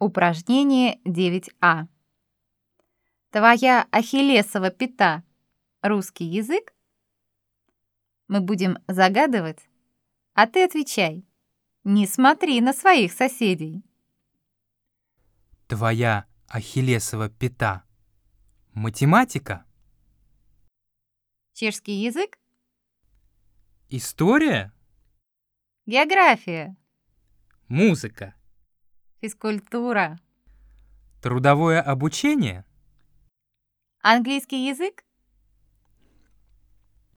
Упражнение 9А. Твоя ахиллесова пята — русский язык? Мы будем загадывать, а ты отвечай. Не смотри на своих соседей. Твоя ахиллесова пята — математика? Чешский язык? История? География. Музыка? Физкультура. Трудовое обучение? Английский язык?